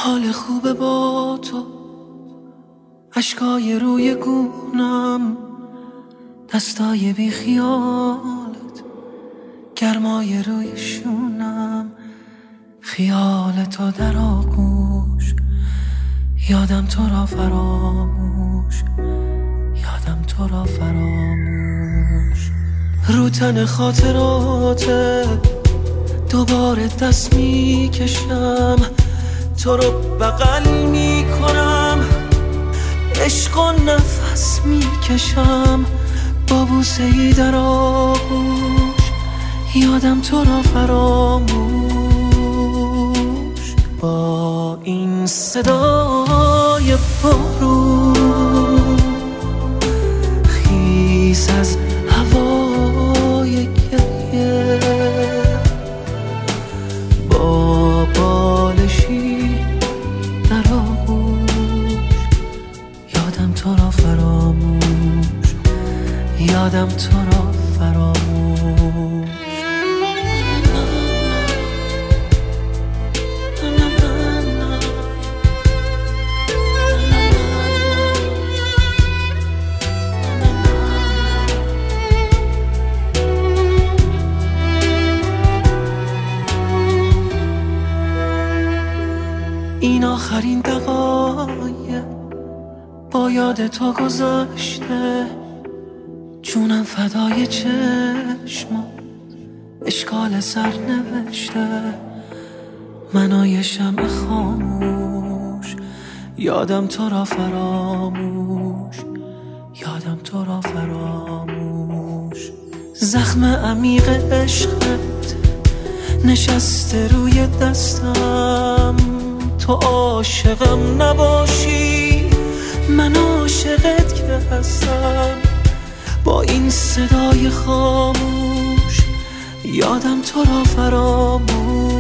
حال خوبه با تو، اشکای روی گونم، دستای بی خیالت، گرمای روی شونم، خیال تو در آغوش، یادم تو را فراموش، یادم تو را فراموش. رو تن خاطراته دوباره دست می کشم، تو رو بغل می کنم، عشق و نفس می کشم، با بوسه ای در آغوش، یادم تو را فراموش. با این صدای بارون خیس از هوای گریه، با بالشی در آغوش، یادم تو را فراموش، یادم تو را فراموش. این آخرین دقایق با یاد تو گذشته، جونم فدای چشم اشکال سر نوشته، منای شمع خاموش، یادم تو را فراموش، یادم تو را فراموش. زخم عمیق عشقت نشسته روی دستم، تو عاشقم نباشی من عاشقت که هستم. با این صدای خاموش یادم تو را فراموش،